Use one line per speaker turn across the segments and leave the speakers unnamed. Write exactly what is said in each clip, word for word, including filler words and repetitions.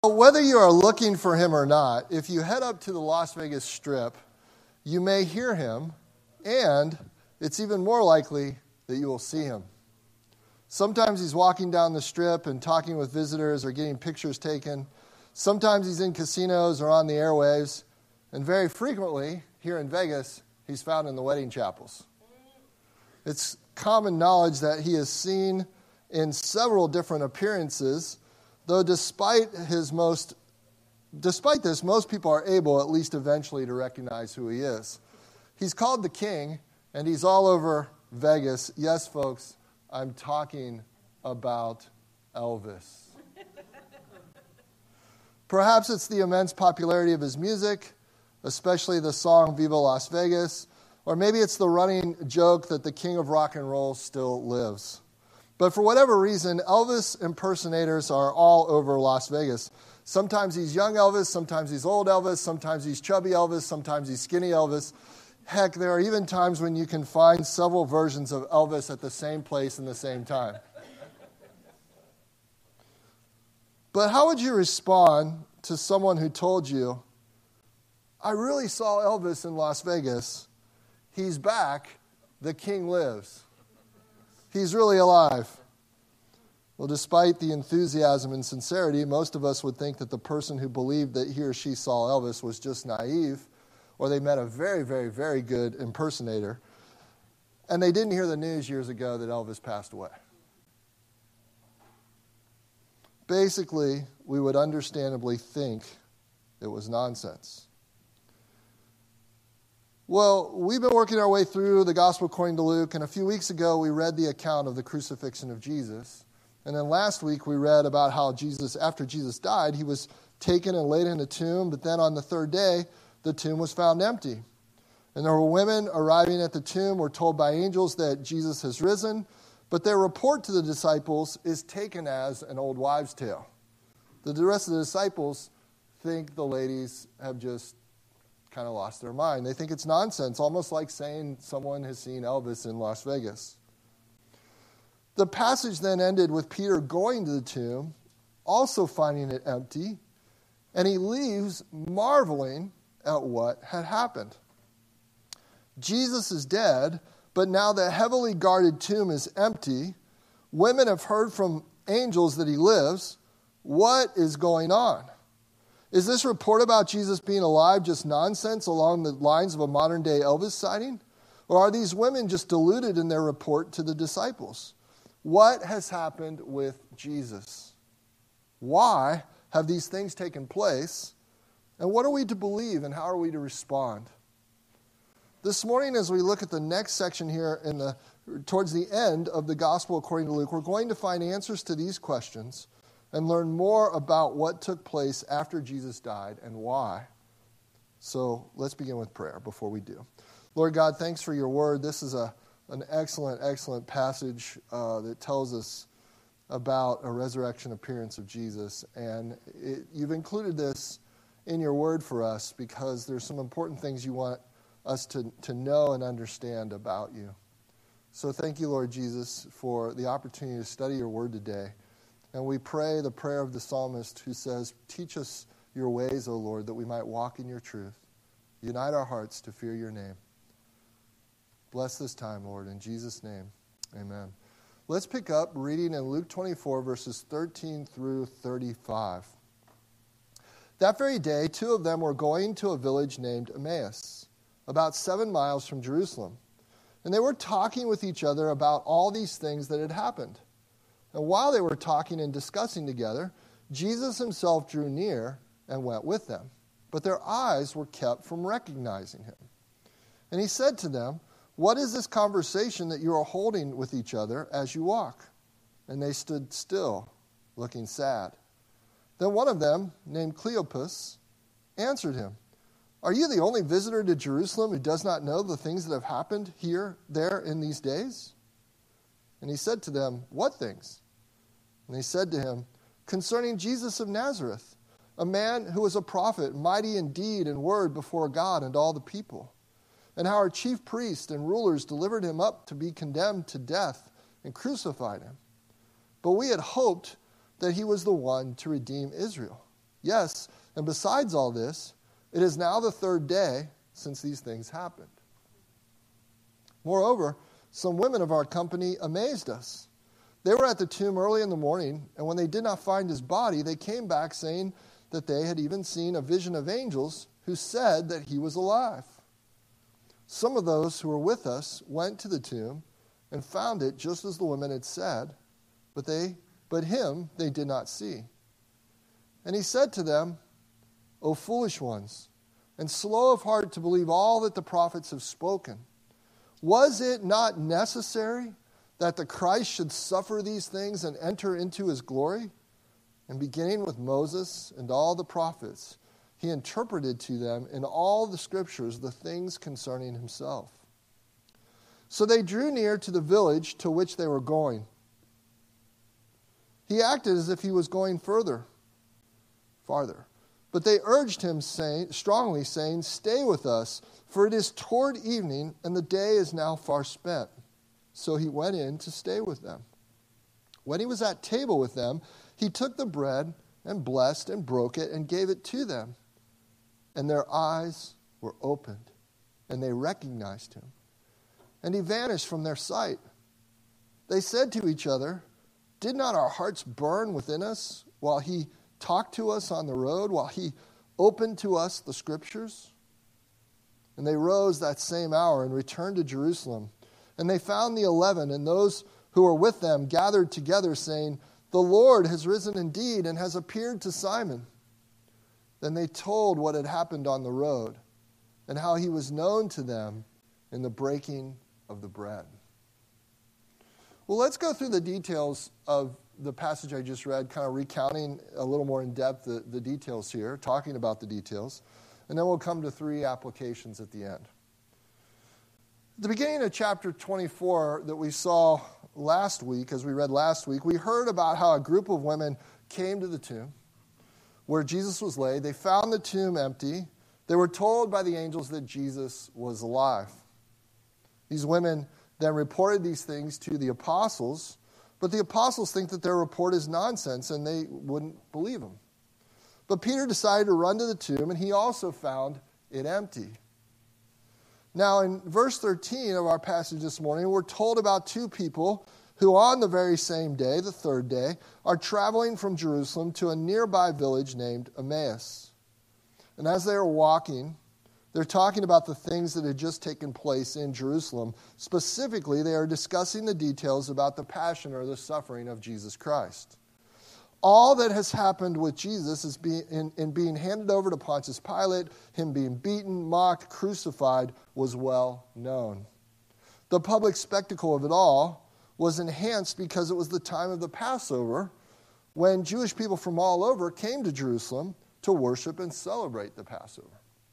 Whether you are looking for him or not, if you head up to the Las Vegas Strip, you may hear him, and it's even more likely that you will see him. Sometimes he's walking down the Strip and talking with visitors or getting pictures taken. Sometimes he's in casinos or on the airwaves. And very frequently, here in Vegas, he's found in the wedding chapels. It's common knowledge that he is seen in several different appearances, though despite his most, despite this, most people are able, at least eventually, to recognize who he is. He's called the King, and he's all over Vegas. Yes, folks, I'm talking about Elvis. Perhaps it's the immense popularity of his music, especially the song Viva Las Vegas, or maybe it's the running joke that the king of rock and roll still lives. But for whatever reason, Elvis impersonators are all over Las Vegas. Sometimes he's young Elvis, sometimes he's old Elvis, sometimes he's chubby Elvis, sometimes he's skinny Elvis. Heck, there are even times when you can find several versions of Elvis at the same place in the same time. But how would you respond to someone who told you, I really saw Elvis in Las Vegas. He's back. The king lives. He's really alive. Well, despite the enthusiasm and sincerity, most of us would think that the person who believed that he or she saw Elvis was just naive, or they met a very, very, very good impersonator, and they didn't hear the news years ago that Elvis passed away. Basically, we would understandably think it was nonsense. Well, we've been working our way through the Gospel according to Luke, and a few weeks ago we read the account of the crucifixion of Jesus. And then last week we read about how Jesus, after Jesus died, he was taken and laid in a tomb, but then on the third day, the tomb was found empty. And there were women arriving at the tomb, were told by angels that Jesus has risen, but their report to the disciples is taken as an old wives' tale. The rest of the disciples think the ladies have just kind of lost their mind. They think it's nonsense, almost like saying someone has seen Elvis in Las Vegas. The passage then ended with Peter going to the tomb, also finding it empty, and he leaves marveling at what had happened. Jesus is dead, but now the heavily guarded tomb is empty. Women have heard from angels that he lives. What is going on? Is this report about Jesus being alive just nonsense along the lines of a modern-day Elvis sighting? Or are these women just deluded in their report to the disciples? What has happened with Jesus? Why have these things taken place? And what are we to believe and how are we to respond? This morning, as we look at the next section here in the towards the end of the Gospel according to Luke, we're going to find answers to these questions and learn more about what took place after Jesus died and why. So let's begin with prayer before we do. Lord God, thanks for your word. This is a an excellent, excellent passage uh, that tells us about a resurrection appearance of Jesus. And it, you've included this in your word for us because there's some important things you want us to, to know and understand about you. So thank you, Lord Jesus, for the opportunity to study your word today. And we pray the prayer of the psalmist who says, teach us your ways, O Lord, that we might walk in your truth. Unite our hearts to fear your name. Bless this time, Lord, in Jesus' name, amen. Let's pick up reading in Luke twenty-four, verses thirteen through thirty-five. That very day, two of them were going to a village named Emmaus, about seven miles from Jerusalem. And they were talking with each other about all these things that had happened. And while they were talking and discussing together, Jesus himself drew near and went with them. But their eyes were kept from recognizing him. And he said to them, what is this conversation that you are holding with each other as you walk? And they stood still, looking sad. Then one of them, named Cleopas, answered him, are you the only visitor to Jerusalem who does not know the things that have happened here, there, in these days? And he said to them, what things? And they said to him, concerning Jesus of Nazareth, a man who was a prophet, mighty in deed and word before God and all the people, and how our chief priests and rulers delivered him up to be condemned to death and crucified him. But we had hoped that he was the one to redeem Israel. Yes, and besides all this, it is now the third day since these things happened. Moreover, some women of our company amazed us. They were at the tomb early in the morning, and when they did not find his body, they came back saying that they had even seen a vision of angels who said that he was alive. Some of those who were with us went to the tomb and found it just as the women had said, but they, but him they did not see. And he said to them, O foolish ones, and slow of heart to believe all that the prophets have spoken. Was it not necessary that the Christ should suffer these things and enter into his glory? And beginning with Moses and all the prophets, he interpreted to them in all the scriptures the things concerning himself. So they drew near to the village to which they were going. He acted as if he was going further, farther. But they urged him saying, strongly, saying, Stay with us, for it is toward evening, and the day is now far spent. So he went in to stay with them. When he was at table with them, he took the bread and blessed and broke it and gave it to them. And their eyes were opened, and they recognized him. And he vanished from their sight. They said to each other, Did not our hearts burn within us while he talked to us on the road, while he opened to us the scriptures? And they rose that same hour and returned to Jerusalem. And they found the eleven and those who were with them gathered together, saying, The Lord has risen indeed and has appeared to Simon. Then they told what had happened on the road and how he was known to them in the breaking of the bread. Well, let's go through the details of the passage I just read, kind of recounting a little more in depth the, the details here, talking about the details, and then we'll come to three applications at the end. At the beginning of chapter twenty-four that we saw last week, as we read last week, we heard about how a group of women came to the tomb where Jesus was laid. They found the tomb empty. They were told by the angels that Jesus was alive. These women then reported these things to the apostles, but the apostles think that their report is nonsense and they wouldn't believe them. But Peter decided to run to the tomb, and he also found it empty. Now, in verse thirteen of our passage this morning, we're told about two people who on the very same day, the third day, are traveling from Jerusalem to a nearby village named Emmaus. And as they are walking, they're talking about the things that had just taken place in Jerusalem. Specifically, they are discussing the details about the passion or the suffering of Jesus Christ. All that has happened with Jesus is being, in, in being handed over to Pontius Pilate, him being beaten, mocked, crucified, was well known. The public spectacle of it all was enhanced because it was the time of the Passover, when Jewish people from all over came to Jerusalem to worship and celebrate the Passover.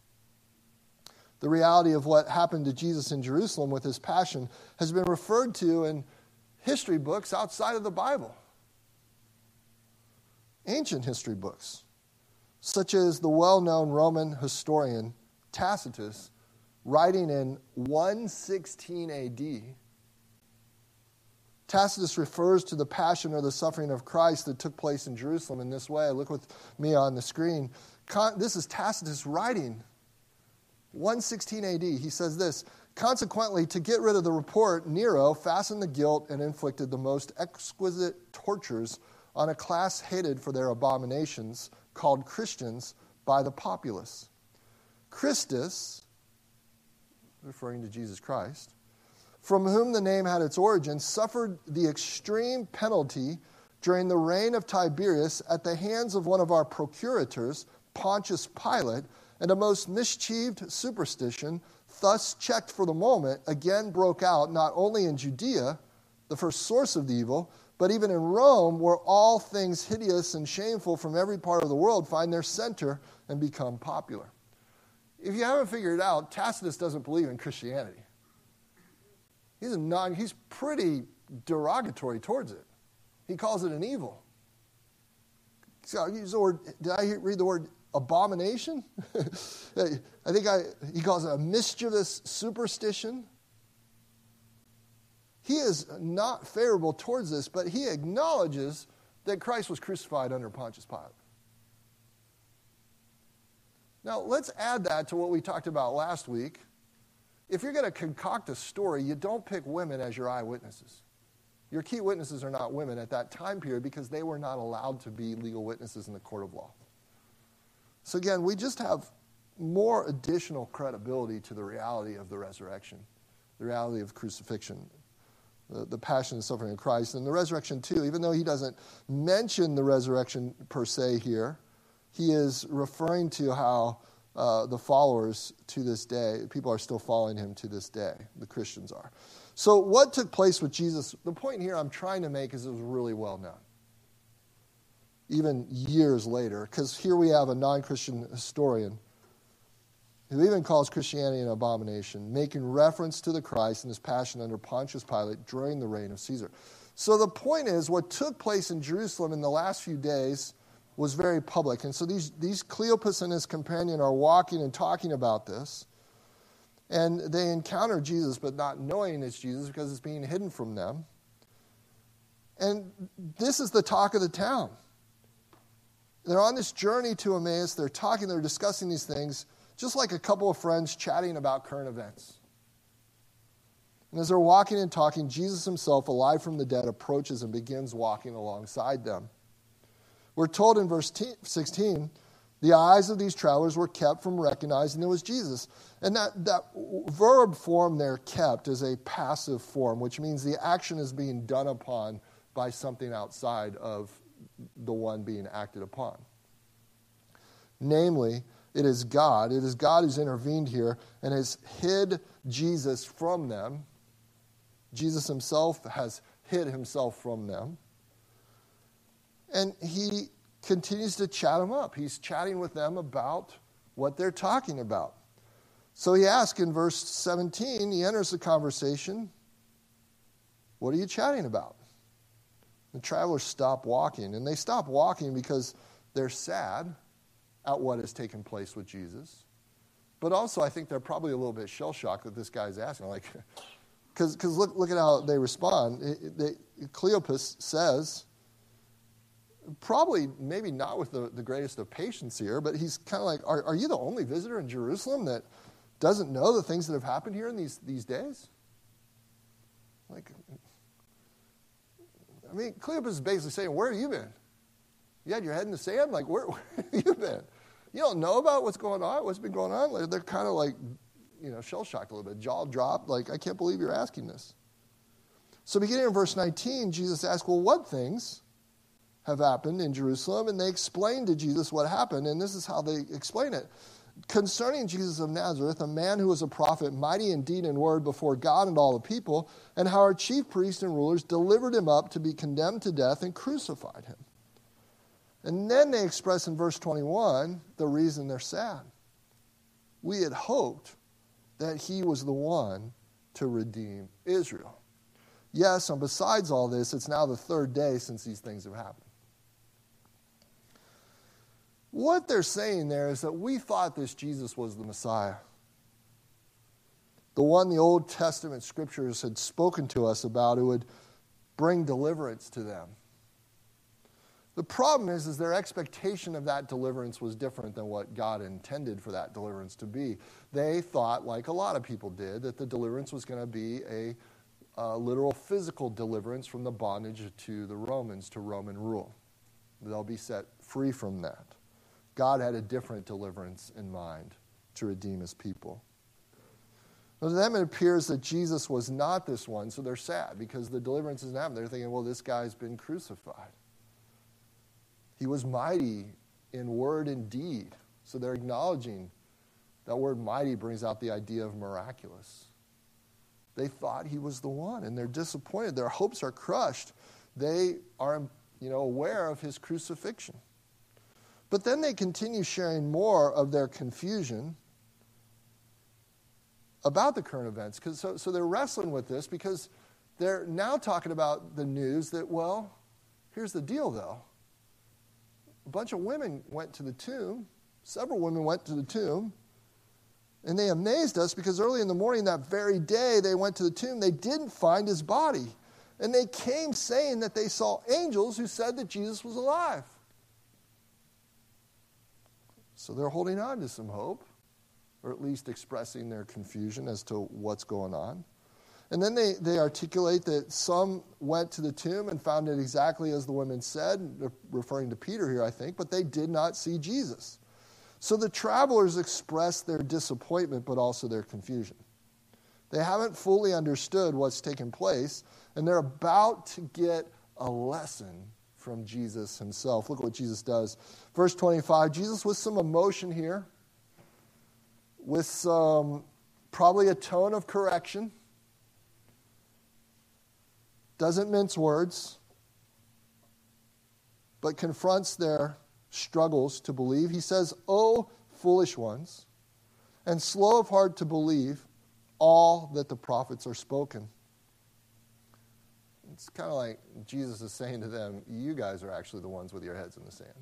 The reality of what happened to Jesus in Jerusalem with his passion has been referred to in history books outside of the Bible. Ancient history books, such as the well-known Roman historian Tacitus, writing in one sixteen A D. Tacitus refers to the passion or the suffering of Christ that took place in Jerusalem in this way. Look with me on the screen. This is Tacitus writing. one sixteen A D, he says this, Consequently, to get rid of the report, Nero fastened the guilt and inflicted the most exquisite tortures on a class hated for their abominations, called Christians by the populace. Christus, referring to Jesus Christ, from whom the name had its origin, suffered the extreme penalty during the reign of Tiberius at the hands of one of our procurators, Pontius Pilate, and a most mischieved superstition, thus checked for the moment, again broke out not only in Judea, the first source of the evil, but even in Rome, where all things hideous and shameful from every part of the world find their center and become popular. If you haven't figured it out, Tacitus doesn't believe in Christianity. He's a non, he's pretty derogatory towards it. He calls it an evil. So I use the word, did I read the word abomination? I think I, he calls it a mischievous superstition. He is not favorable towards this, but he acknowledges that Christ was crucified under Pontius Pilate. Now, let's add that to what we talked about last week. If you're going to concoct a story, you don't pick women as your eyewitnesses. Your key witnesses are not women at that time period because they were not allowed to be legal witnesses in the court of law. So again, we just have more additional credibility to the reality of the resurrection, the reality of crucifixion, the, the passion and suffering of Christ, and the resurrection too. Even though he doesn't mention the resurrection per se here, he is referring to how uh, the followers to this day, people are still following him to this day, the Christians are. So what took place with Jesus, the point here I'm trying to make is it was really well known. Even years later, because here we have a non-Christian historian who even calls Christianity an abomination, making reference to the Christ and his passion under Pontius Pilate during the reign of Caesar. So the point is, what took place in Jerusalem in the last few days was very public. And so these, these Cleopas and his companion are walking and talking about this. And they encounter Jesus, but not knowing it's Jesus because it's being hidden from them. And this is the talk of the town. They're on this journey to Emmaus. They're talking, they're discussing these things, just like a couple of friends chatting about current events. And as they're walking and talking, Jesus himself, alive from the dead, approaches and begins walking alongside them. We're told in verse sixteen, the eyes of these travelers were kept from recognizing it was Jesus. And that, that verb form there, kept, is a passive form, which means the action is being done upon by something outside of the one being acted upon. Namely, it is God. It is God who's intervened here and has hid Jesus from them. Jesus himself has hid himself from them. And he continues to chat them up. He's chatting with them about what they're talking about. So he asks in verse seventeen, he enters the conversation, what are you chatting about? The travelers stop walking, and they stop walking because they're sad at what has taken place with Jesus. But also, I think they're probably a little bit shell-shocked that this guy's asking. Like, because look, look at how they respond. It, they, Cleopas says, probably maybe not with the, the greatest of patience here, but he's kind of like, are, are you the only visitor in Jerusalem that doesn't know the things that have happened here in these, these days? Like, I mean, Cleopas is basically saying, where have you been? You had your head in the sand? Like, where, where have you been? You don't know about what's going on, what's been going on? Like, they're kind of like, you know, shell-shocked a little bit, jaw dropped, like, I can't believe you're asking this. So beginning in verse nineteen, Jesus asked, well, what things have happened in Jerusalem? And they explained to Jesus what happened, and this is how they explain it. Concerning Jesus of Nazareth, a man who was a prophet, mighty in deed and word before God and all the people, and how our chief priests and rulers delivered him up to be condemned to death and crucified him. And then they express in verse twenty-one the reason they're sad. We had hoped that he was the one to redeem Israel. Yes, and besides all this, it's now the third day since these things have happened. What they're saying there is that we thought this Jesus was the Messiah, the one the Old Testament scriptures had spoken to us about, who would bring deliverance to them. The problem is, is their expectation of that deliverance was different than what God intended for that deliverance to be. They thought, like a lot of people did, that the deliverance was going to be a, a literal physical deliverance from the bondage to the Romans, to Roman rule. They'll be set free from that. God had a different deliverance in mind to redeem his people. Now, to them it appears that Jesus was not this one, so they're sad because the deliverance isn't happening. They're thinking, well, this guy's been crucified. He was mighty in word and deed. So they're acknowledging that word mighty brings out the idea of miraculous. They thought he was the one, and they're disappointed. Their hopes are crushed. They are, you know, aware of his crucifixion. But then they continue sharing more of their confusion about the current events. Cause so, so they're wrestling with this because they're now talking about the news that, well, here's the deal, though. A bunch of women went to the tomb. Several women went to the tomb. And they amazed us because early in the morning that very day they went to the tomb. They didn't find his body. And they came saying that they saw angels who said that Jesus was alive. So they're holding on to some hope, or at least expressing their confusion as to what's going on. And then they, they articulate that some went to the tomb and found it exactly as the women said, referring to Peter here, I think, but they did not see Jesus. So the travelers express their disappointment, but also their confusion. They haven't fully understood what's taken place, and they're about to get a lesson from Jesus himself. Look what Jesus does. Verse twenty-five, Jesus with some emotion here, with some, probably a tone of correction, doesn't mince words, but confronts their struggles to believe. He says, "O foolish ones, and slow of heart to believe all that the prophets are spoken." It's kind of like Jesus is saying to them, you guys are actually the ones with your heads in the sand.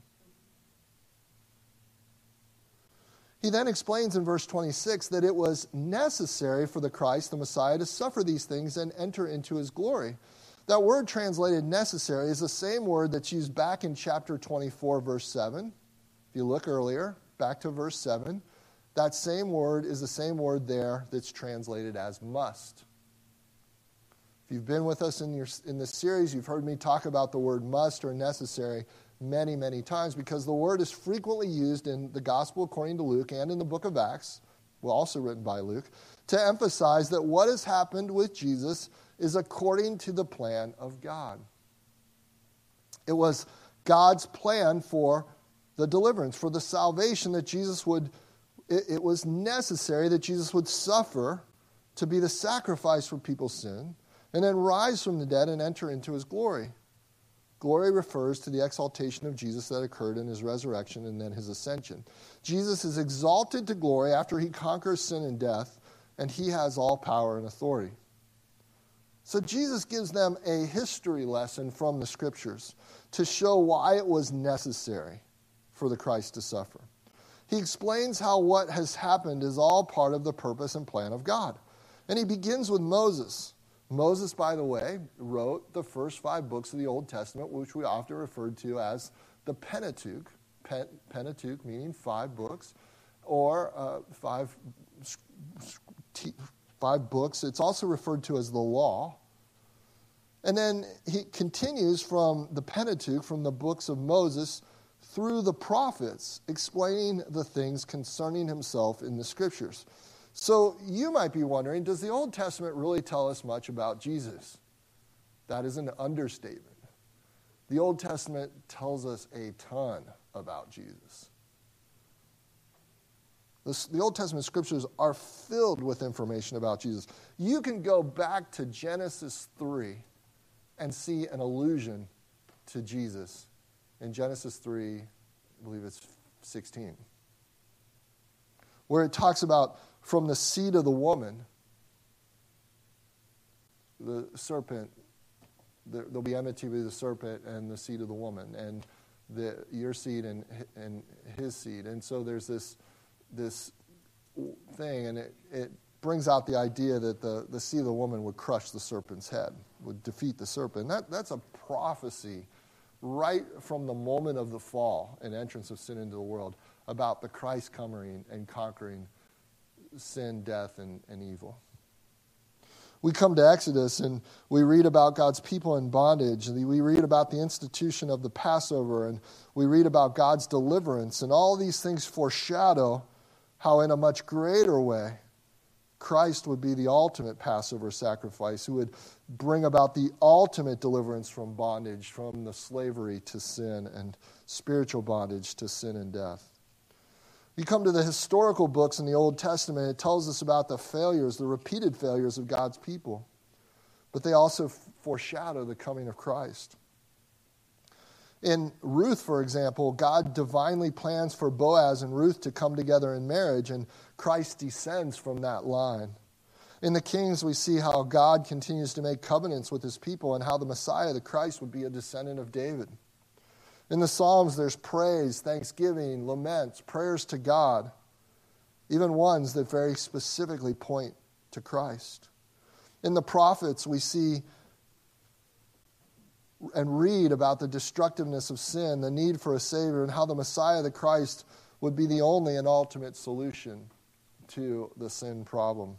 He then explains in verse twenty-six that it was necessary for the Christ, the Messiah, to suffer these things and enter into his glory. That word translated necessary is the same word that's used back in chapter twenty-four, verse seven. If you look earlier, back to verse seven, that same word is the same word there that's translated as must. If you've been with us in, your, in this series, you've heard me talk about the word must or necessary many, many times because the word is frequently used in the Gospel according to Luke and in the book of Acts, well, also written by Luke, to emphasize that what has happened with Jesus is according to the plan of God. It was God's plan for the deliverance, for the salvation that Jesus would, it, it was necessary that Jesus would suffer to be the sacrifice for people's sin, and then rise from the dead and enter into his glory. Glory refers to the exaltation of Jesus that occurred in his resurrection and then his ascension. Jesus is exalted to glory after he conquers sin and death, and he has all power and authority. So Jesus gives them a history lesson from the scriptures to show why it was necessary for the Christ to suffer. He explains how what has happened is all part of the purpose and plan of God. And he begins with Moses. Moses, by the way, wrote the first five books of the Old Testament, which we often referred to as the Pentateuch. Pen, Pentateuch meaning five books, or uh, five, five books. It's also referred to as the law. And then he continues from the Pentateuch, from the books of Moses, through the prophets, explaining the things concerning himself in the scriptures. So you might be wondering, does the Old Testament really tell us much about Jesus? That is an understatement. The Old Testament tells us a ton about Jesus. The, the Old Testament scriptures are filled with information about Jesus. You can go back to Genesis three and see an allusion to Jesus in Genesis three, I believe it's sixteen, where it talks about from the seed of the woman, the serpent, there, there'll be enmity with the serpent and the seed of the woman, and the your seed and and his seed. And so there's this this thing, and it, it brings out the idea that the, the seed of the woman would crush the serpent's head, would defeat the serpent. That that's a prophecy right from the moment of the fall and entrance of sin into the world about the Christ coming and conquering sin, death, and, and evil. We come to Exodus and we read about God's people in bondage, and we read about the institution of the Passover, and we read about God's deliverance, and all these things foreshadow how in a much greater way Christ would be the ultimate Passover sacrifice, who would bring about the ultimate deliverance from bondage, from the slavery to sin and spiritual bondage to sin and death. You come to the historical books in the Old Testament, it tells us about the failures, the repeated failures of God's people. But they also foreshadow the coming of Christ. In Ruth, for example, God divinely plans for Boaz and Ruth to come together in marriage, and Christ descends from that line. In the Kings, we see how God continues to make covenants with his people and how the Messiah, the Christ, would be a descendant of David. In the Psalms, there's praise, thanksgiving, laments, prayers to God, even ones that very specifically point to Christ. In the prophets, we see and read about the destructiveness of sin, the need for a Savior, and how the Messiah, the Christ, would be the only and ultimate solution to the sin problem.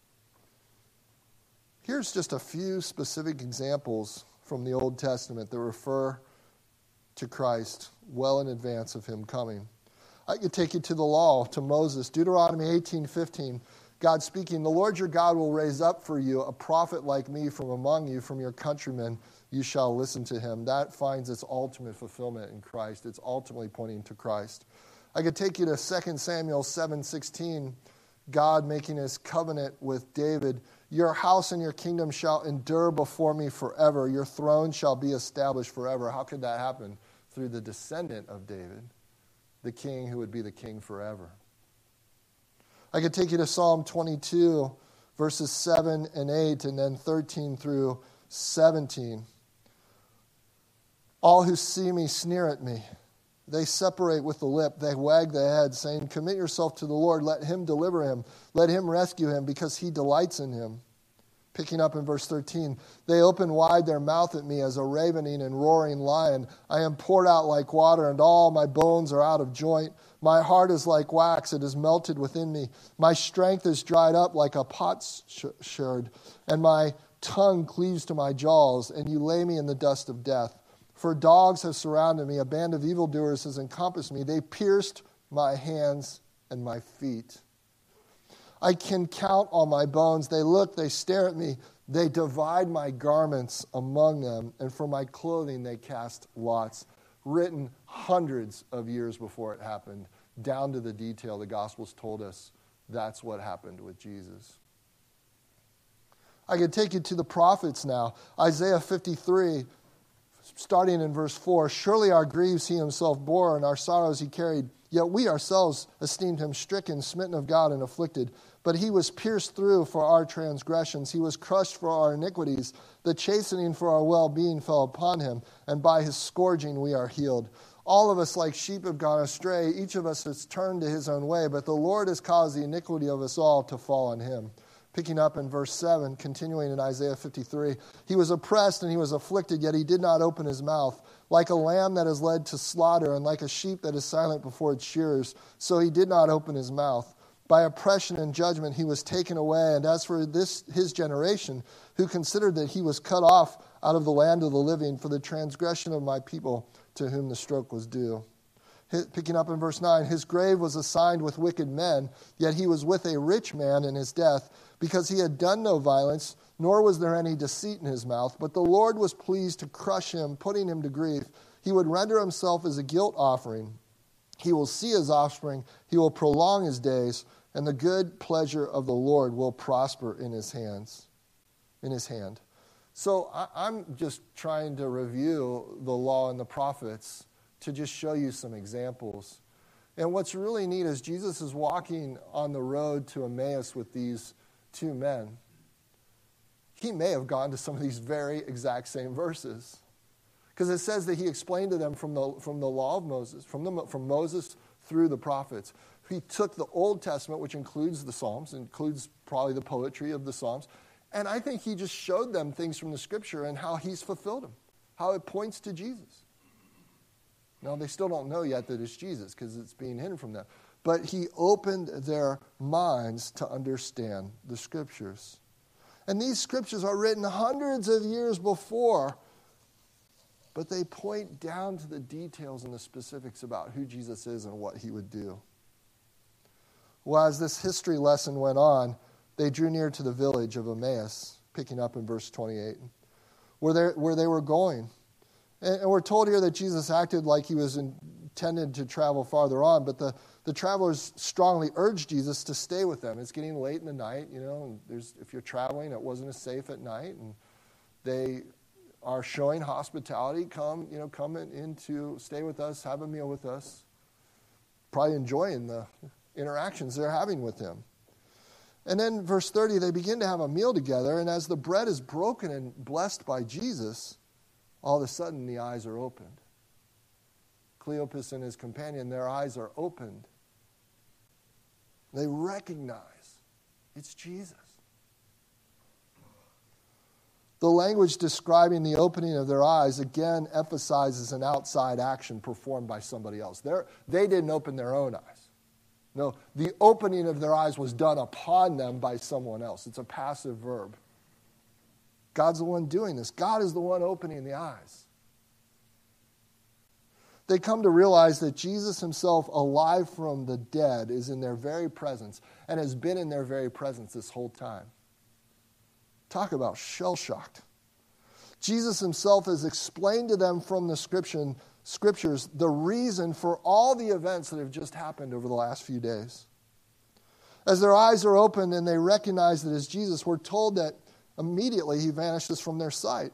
Here's just a few specific examples from the Old Testament that refer to Christ well in advance of him coming. I could take you to the law, to Moses. Deuteronomy eighteen fifteen, God speaking, "The Lord your God will raise up for you a prophet like me from among you, from your countrymen. You shall listen to him." That finds its ultimate fulfillment in Christ. It's ultimately pointing to Christ. I could take you to Second Samuel seven sixteen, God making his covenant with David. "Your house and your kingdom shall endure before me forever. Your throne shall be established forever." How could that happen? Through the descendant of David, the king who would be the king forever. I could take you to Psalm twenty-two, verses seven and eight, and then thirteen through seventeen. "All who see me sneer at me. They separate with the lip. They wag their head, saying, 'Commit yourself to the Lord. Let him deliver him. Let him rescue him, because he delights in him.'" Picking up in verse thirteen, "They open wide their mouth at me as a ravening and roaring lion. I am poured out like water, and all my bones are out of joint. My heart is like wax, it is melted within me. My strength is dried up like a potsherd, and my tongue cleaves to my jaws, and you lay me in the dust of death. For dogs have surrounded me, a band of evildoers has encompassed me. They pierced my hands and my feet. I can count all my bones. They look, they stare at me. They divide my garments among them, and for my clothing they cast lots." Written hundreds of years before it happened, down to the detail. The Gospels told us that's what happened with Jesus. I could take you to the prophets now. Isaiah fifty-three, starting in verse four, "Surely our griefs he himself bore, and our sorrows he carried. Yet we ourselves esteemed him stricken, smitten of God, and afflicted. But he was pierced through for our transgressions. He was crushed for our iniquities. The chastening for our well-being fell upon him, and by his scourging we are healed. All of us like sheep have gone astray. Each of us has turned to his own way, but the Lord has caused the iniquity of us all to fall on him." Picking up in verse seven, continuing in Isaiah fifty-three, "He was oppressed and he was afflicted, yet he did not open his mouth. Like a lamb that is led to slaughter, and like a sheep that is silent before its shearers, so he did not open his mouth. By oppression and judgment he was taken away. And as for this his generation, who considered that he was cut off out of the land of the living for the transgression of my people, to whom the stroke was due." Picking up in verse nine, "His grave was assigned with wicked men, yet he was with a rich man in his death, because he had done no violence, nor was there any deceit in his mouth. But the Lord was pleased to crush him, putting him to grief. He would render himself as a guilt offering. He will see his offspring, he will prolong his days, and the good pleasure of the Lord will prosper in his hands, in his hand." So I, I'm just trying to review the law and the prophets to just show you some examples. And what's really neat is Jesus is walking on the road to Emmaus with these two men. He may have gone to some of these very exact same verses, because it says that he explained to them from the from the law of Moses, from the from Moses through the prophets. He took the Old Testament, which includes the Psalms, includes probably the poetry of the Psalms, and I think he just showed them things from the Scripture and how he's fulfilled them, how it points to Jesus. Now, they still don't know yet that it's Jesus because it's being hidden from them. But he opened their minds to understand the Scriptures. And these Scriptures are written hundreds of years before, but they point down to the details and the specifics about who Jesus is and what he would do. Well, as this history lesson went on, they drew near to the village of Emmaus, picking up in verse twenty-eight, where they, where they were going. And we're told here that Jesus acted like he was intended to travel farther on, but the, the travelers strongly urged Jesus to stay with them. It's getting late in the night, you know, and there's, if you're traveling, it wasn't as safe at night, and they are showing hospitality. Come, you know, come in, in to stay with us, have a meal with us, probably enjoying the interactions they're having with him. And then verse thirty, they begin to have a meal together, and as the bread is broken and blessed by Jesus, all of a sudden, the eyes are opened. Cleopas and his companion, their eyes are opened. They recognize it's Jesus. The language describing the opening of their eyes again emphasizes an outside action performed by somebody else. They're, they didn't open their own eyes. No, the opening of their eyes was done upon them by someone else. It's a passive verb. God's the one doing this. God is the one opening the eyes. They come to realize that Jesus himself, alive from the dead, is in their very presence and has been in their very presence this whole time. Talk about shell-shocked. Jesus himself has explained to them from the scripture, scriptures the reason for all the events that have just happened over the last few days. As their eyes are opened and they recognize that it's Jesus, we're told that immediately he vanishes from their sight.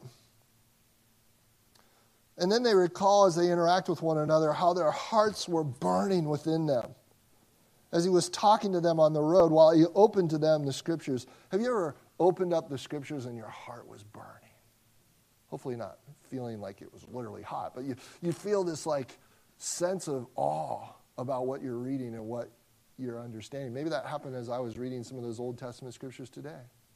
And then they recall as they interact with one another how their hearts were burning within them. As he was talking to them on the road while he opened to them the scriptures. Have you ever opened up the scriptures and your heart was burning? Hopefully not feeling like it was literally hot, but you, you feel this like sense of awe about what you're reading and what you're understanding. Maybe that happened as I was reading some of those Old Testament scriptures today.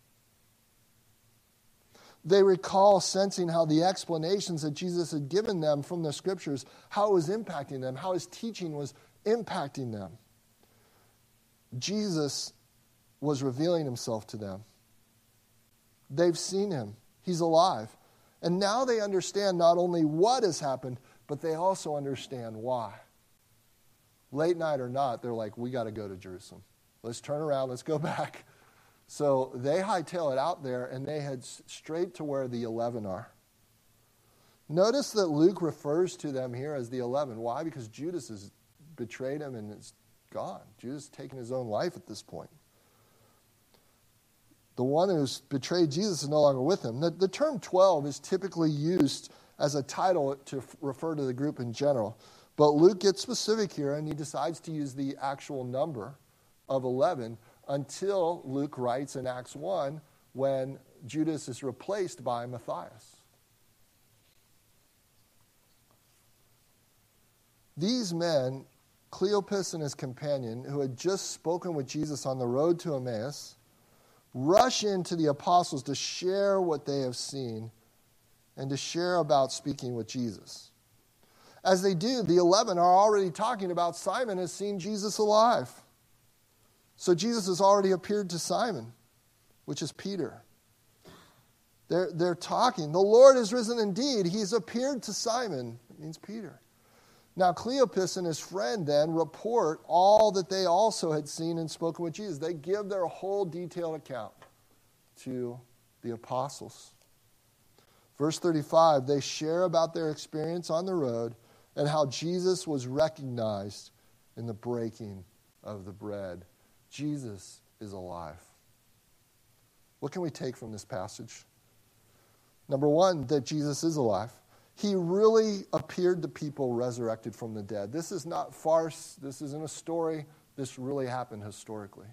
They recall sensing how the explanations that Jesus had given them from the scriptures, how it was impacting them, how his teaching was impacting them. Jesus was revealing himself to them. They've seen him. He's alive. And now they understand not only what has happened, but they also understand why. Late night or not, they're like, we got to go to Jerusalem. Let's turn around. Let's go back. So they hightail it out there, and they head straight to where the eleven are. Notice that Luke refers to them here as the eleven. Why? Because Judas has betrayed him and is gone. Judas has taken his own life at this point. The one who's betrayed Jesus is no longer with him. The, the term twelve is typically used as a title to f- refer to the group in general. But Luke gets specific here, and he decides to use the actual number of eleven until Luke writes in Acts one when Judas is replaced by Matthias. These men, Cleopas and his companion, who had just spoken with Jesus on the road to Emmaus, rush into the apostles to share what they have seen and to share about speaking with Jesus. As they do, the eleven are already talking about Simon has seen Jesus alive. So Jesus has already appeared to Simon, which is Peter. They're, they're talking. The Lord is risen indeed. He's appeared to Simon. It means Peter. Now Cleopas and his friend then report all that they also had seen and spoken with Jesus. They give their whole detailed account to the apostles. Verse thirty-five, they share about their experience on the road and how Jesus was recognized in the breaking of the bread. Jesus is alive. What can we take from this passage? Number one, that Jesus is alive. He really appeared to people resurrected from the dead. This is not farce. This isn't a story. This really happened historically.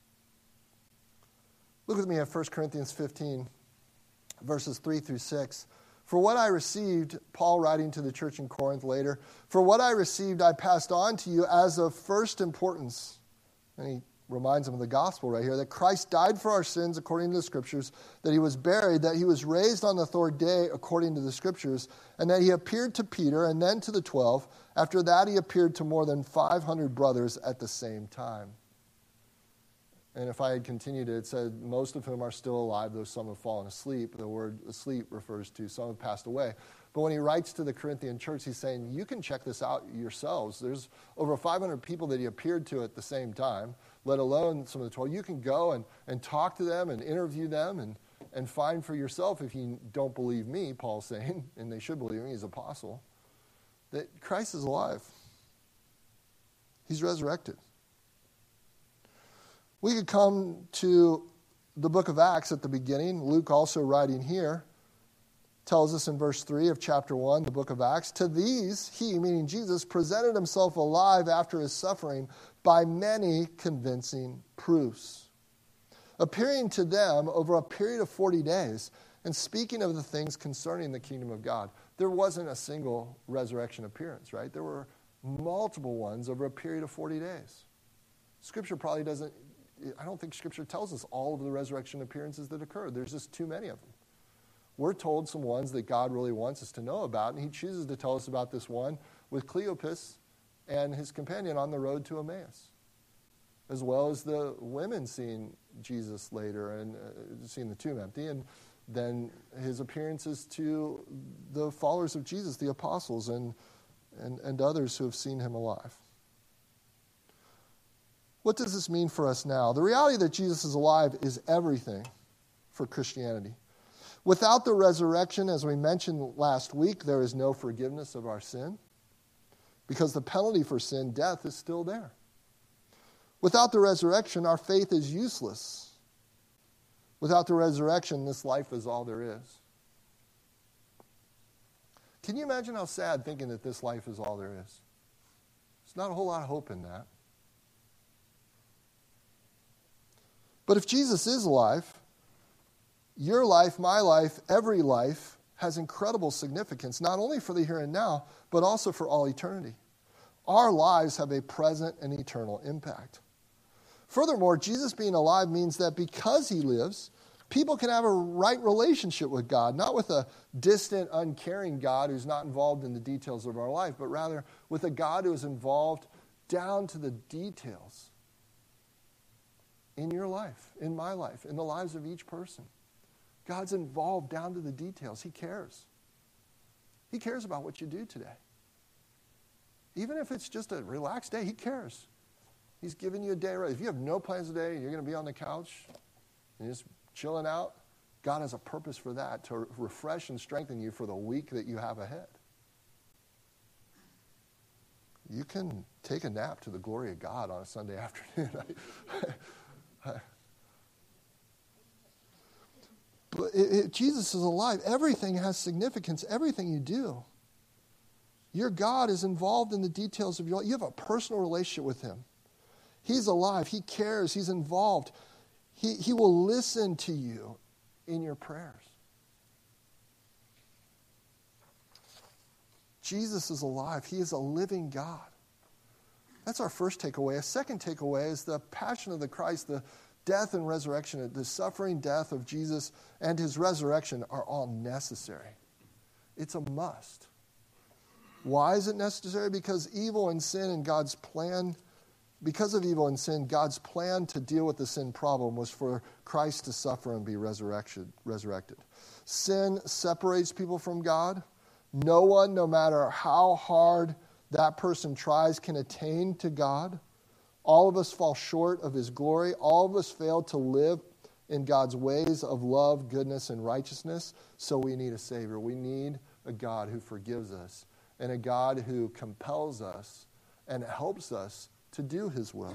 Look with me at First Corinthians fifteen, verses three through six. For what I received, Paul writing to the church in Corinth later, for what I received I passed on to you as of first importance. And he reminds them of the gospel right here, that Christ died for our sins according to the scriptures, that he was buried, that he was raised on the third day according to the scriptures, and that he appeared to Peter and then to the twelve. After that he appeared to more than five hundred brothers at the same time. And if I had continued, it said, most of whom are still alive, though some have fallen asleep. The word asleep refers to some have passed away. But when he writes to the Corinthian church, he's saying, you can check this out yourselves. There's over five hundred people that he appeared to at the same time, let alone some of the twelve. You can go and, and talk to them and interview them and, and find for yourself, if you don't believe me, Paul's saying, and they should believe me, he's an apostle, that Christ is alive. He's resurrected. We could come to the book of Acts at the beginning. Luke also writing here tells us in verse three of chapter one, the book of Acts, to these he, meaning Jesus, presented himself alive after his suffering by many convincing proofs, appearing to them over a period of forty days and speaking of the things concerning the kingdom of God. There wasn't a single resurrection appearance, right? There were multiple ones over a period of forty days. Scripture probably doesn't, I don't think Scripture tells us all of the resurrection appearances that occurred. There's just too many of them. we're told some ones that God really wants us to know about, and he chooses to tell us about this one with Cleopas and his companion on the road to Emmaus, as well as the women seeing Jesus later and uh, seeing the tomb empty, and then his appearances to the followers of Jesus, the apostles, and, and, and others who have seen him alive. What does this mean for us now? The reality that Jesus is alive is everything for Christianity. Without the resurrection, as we mentioned last week, there is no forgiveness of our sin, because the penalty for sin, death, is still there. Without the resurrection, our faith is useless. Without the resurrection, this life is all there is. Can you imagine how sad thinking that this life is all there is? There's not a whole lot of hope in that. But if Jesus is alive, your life, my life, every life has incredible significance, not only for the here and now, but also for all eternity. Our lives have a present and eternal impact. Furthermore, Jesus being alive means that because he lives, people can have a right relationship with God, not with a distant, uncaring God who's not involved in the details of our life, but rather with a God who is involved down to the details in your life, in my life, in the lives of each person. God's involved down to the details. He cares. He cares about what you do today. Even if it's just a relaxed day, he cares. He's giving you a day rest. If you have no plans today, you're going to be on the couch and just chilling out, God has a purpose for that, to refresh and strengthen you for the week that you have ahead. You can take a nap to the glory of God on a Sunday afternoon. But it, it, Jesus is alive. Everything has significance. Everything you do. Your God is involved in the details of your life. You have a personal relationship with him. He's alive. He cares. He's involved. He, he will listen to you in your prayers. Jesus is alive. He is a living God. That's our first takeaway. A second takeaway is the passion of the Christ, the death and resurrection, the suffering death of Jesus and his resurrection are all necessary. It's a must. Why is it necessary? Because evil and sin and God's plan, because of evil and sin, God's plan to deal with the sin problem was for Christ to suffer and be resurrected. resurrected. Sin separates people from God. No one, no matter how hard that person tries, can attain to God. All of us fall short of his glory. All of us fail to live in God's ways of love, goodness, and righteousness. So we need a Savior. We need a God who forgives us and a God who compels us and helps us to do his will.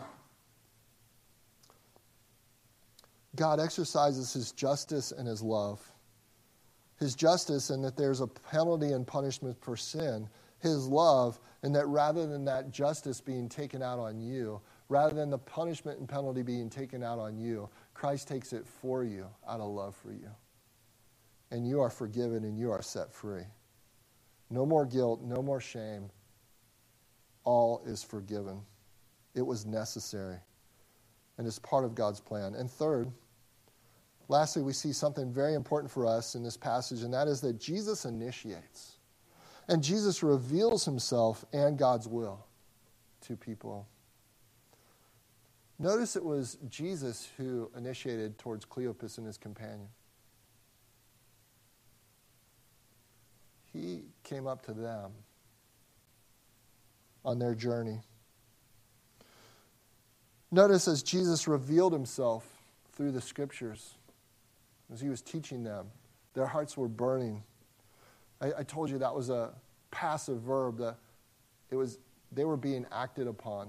God exercises his justice and his love. His justice in that there's a penalty and punishment for sin. His love in that rather than that justice being taken out on you, rather than the punishment and penalty being taken out on you, Christ takes it for you out of love for you. And you are forgiven and you are set free. No more guilt, no more shame. All is forgiven. It was necessary and is part of God's plan. And third, lastly, we see something very important for us in this passage, and that is that Jesus initiates. And Jesus reveals himself and God's will to people. Notice it was Jesus who initiated towards Cleopas and his companion. He came up to them on their journey. Notice as Jesus revealed himself through the scriptures, as he was teaching them, their hearts were burning. I, I told you that was a passive verb. That it was they were being acted upon.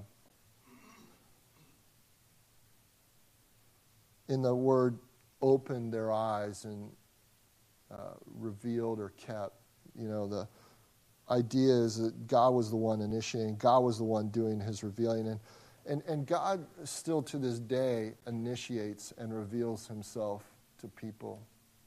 In the word opened their eyes and uh, revealed or kept. You know, the idea is that God was the one initiating. God was the one doing his revealing. And, and, and God still to this day initiates and reveals himself to people.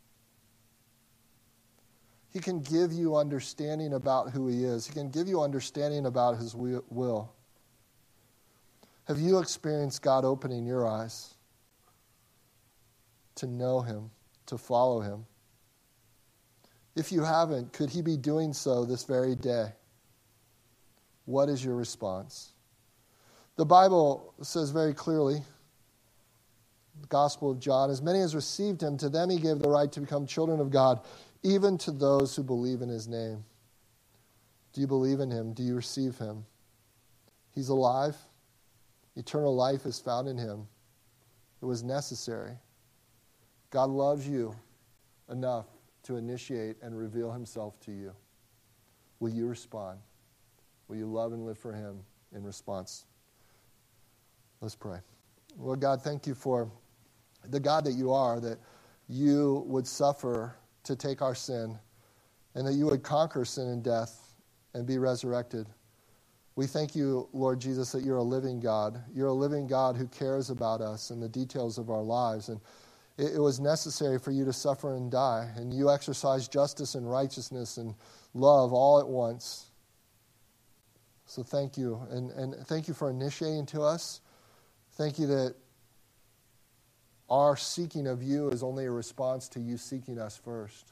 He can give you understanding about who he is. He can give you understanding about his will. Have you experienced God opening your eyes to know him, to follow him? If you haven't, could he be doing so this very day? What is your response? The Bible says very clearly, the Gospel of John, as many as received him, to them he gave the right to become children of God, even to those who believe in his name. Do you believe in him? Do you receive him? He's alive. Eternal life is found in him. It was necessary. God loves you enough to initiate and reveal himself to you. Will you respond? Will you love and live for him in response? Let's pray. Lord God, thank you for the God that you are, that you would suffer to take our sin, and that you would conquer sin and death and be resurrected. We thank you, Lord Jesus, that you're a living God. You're a living God who cares about us and the details of our lives. And it, it was necessary for you to suffer and die. And you exercised justice and righteousness and love all at once. So thank you. And, and thank you for initiating to us. Thank you that our seeking of you is only a response to you seeking us first.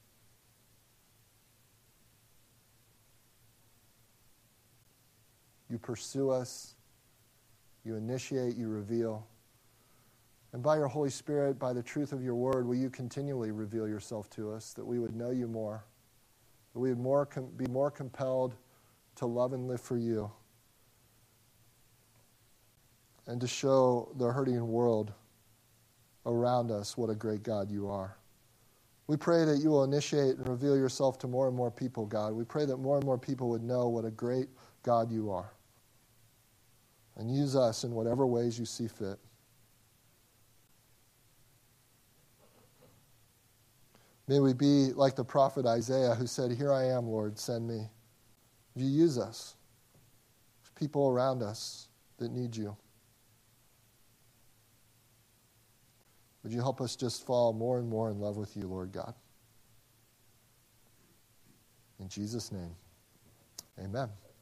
You pursue us, you initiate, you reveal. And by your Holy Spirit, by the truth of your word, will you continually reveal yourself to us, that we would know you more, that we would more com- be more compelled to love and live for you, and to show the hurting world around us what a great God you are. We pray that you will initiate and reveal yourself to more and more people, God. We pray that more and more people would know what a great God you are. And use us in whatever ways you see fit. May we be like the prophet Isaiah, who said, "Here I am, Lord, send me." Would you use us? There's people around us that need you. Would you help us just fall more and more in love with you, Lord God? In Jesus' name, amen.